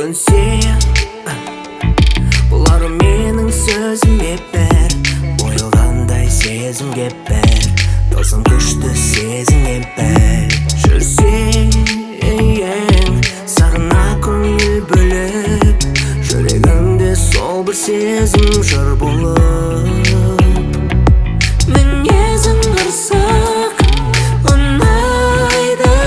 Sönse Bular mening sözüm ber Oyulganday sezim ber Dosum күчтүү сезим ber Жүрсең сагына көңүл бөлүп Жүрөгүмдө сол бир сезим жыр болуп Мүнөзүң кырсык унайды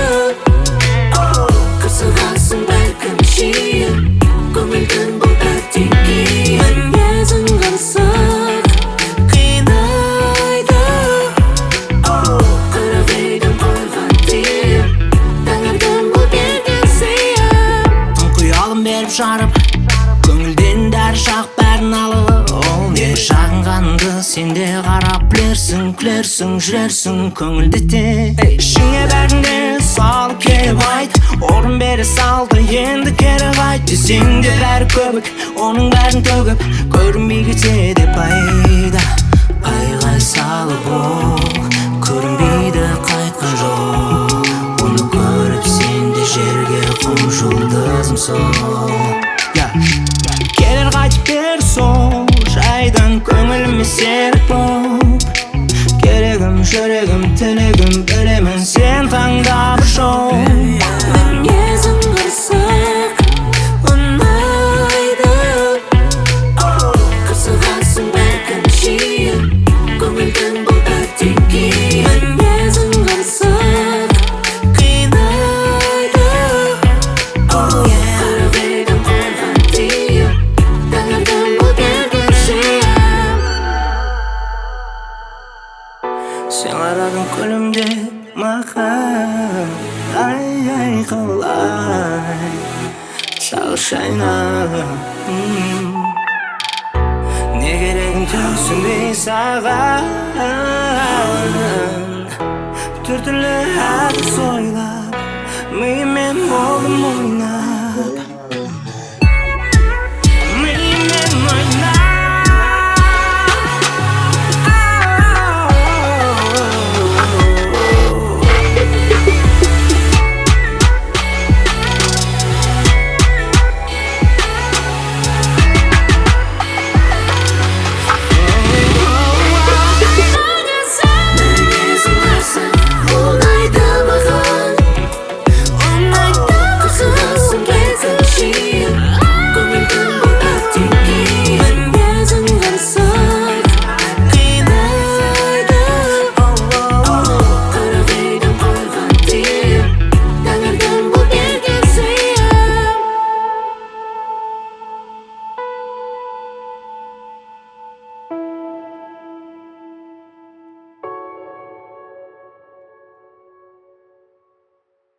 Кырсыгансың бәлким чийин көңүлдүн бул тартиги Мүнөзүң кырсык кыйнайды Кыргыйдым койгон тип Таңырдын бул берген сыйым Куялым берип жарып көңүлден дәр шак бәрін алып Ол не шағынғанды сенде қарап Білерсің, күлерсің, жүрерсің көңілді те Ішіңе бәрінде салып келіп айт Орын бере салды енді кері қайт Десеңде бәрі көбік, оның бәрін төгіп Көрінбей кетеді пайда Айғай салып ол көрінбейді қайтқан жол Оны көріп сенде жерге құм жұлдызым сол Келер қайтып бер сол жайдан көңіліме серік боп Керегім, жүрегім, тілегім білемін сен таңдап жол Мінезің қырсық ұнайды Қырсығансың бәлкім жиі көңілдің бұл тартиги Мінезің қырсық қинайды Қырғыйдым қойған тиіп Таңырдың бұл берген сыйым Сен қарадың күлімдеп маған Ай-ай қалай Сағыз шайнап Не керегін түсінбей саған Түр-түрлі әдіс ойлап Миыммен